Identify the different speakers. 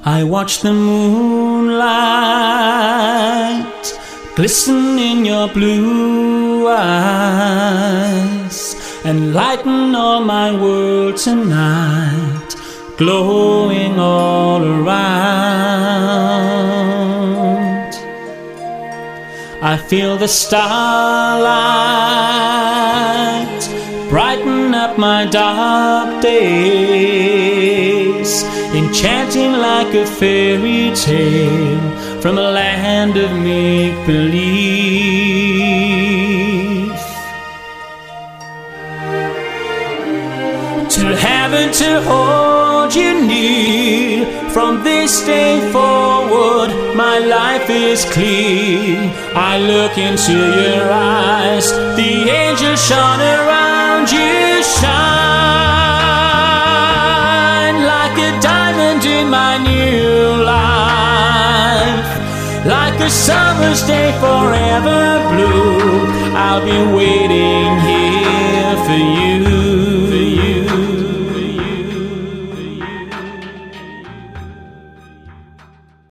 Speaker 1: I watch the moonlight glisten in your blue eyes and lighten all my world tonight, glowing all around. I feel the starlight brighten up my dark days, enchanting like a fairy tale from a land of make-believe. To heaven to hold you near, from this day forward my life is clear. I look into your eyes, the angels shone around you, shine like a diamond in my new life. Like a summer's day forever blue, I'll be waiting